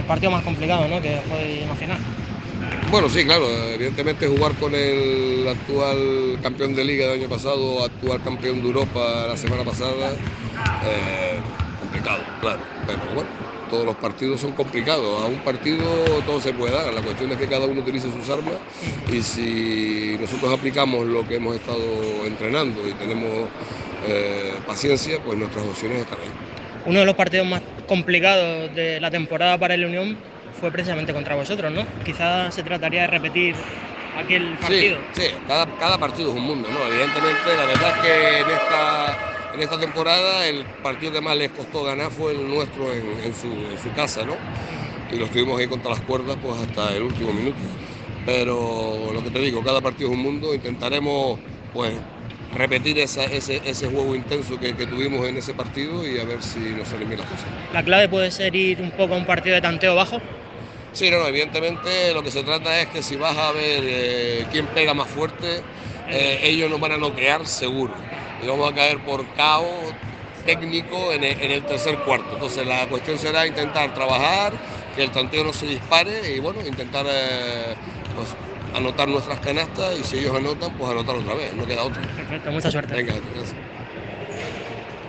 partido más complicado, ¿no?, que os podéis imaginar. Bueno, sí, claro, evidentemente jugar con el actual campeón de Liga del año pasado, actual campeón de Europa la semana pasada, complicado, claro, pero bueno, todos los partidos son complicados, a un partido todo se puede dar, la cuestión es que cada uno utilice sus armas y si nosotros aplicamos lo que hemos estado entrenando y tenemos paciencia, pues nuestras opciones están ahí. Uno de los partidos más complicados de la temporada para el Unión fue precisamente contra vosotros, ¿no? Quizás se trataría de repetir aquel Sí, partido. sí, cada partido es un mundo, ¿no? Evidentemente, la verdad es que en esta temporada el partido que más les costó ganar fue el nuestro en su casa, ¿no? Y lo estuvimos ahí contra las cuerdas pues hasta el último minuto. Pero lo que te digo, cada partido es un mundo, intentaremos pues repetir ese juego intenso que tuvimos en ese partido y a ver si nos salen bien las cosas. La clave puede ser ir un poco a un partido de tanteo bajo. Sí, no, evidentemente lo que se trata es que si vas a ver quién pega más fuerte, ellos nos van a noquear seguro. Y vamos a caer por caos técnico en el tercer cuarto. Entonces la cuestión será intentar trabajar, que el tanteo no se dispare y bueno, intentar pues, anotar nuestras canastas y si ellos anotan, pues anotar otra vez, no queda otra. Perfecto, mucha suerte. Venga, gracias.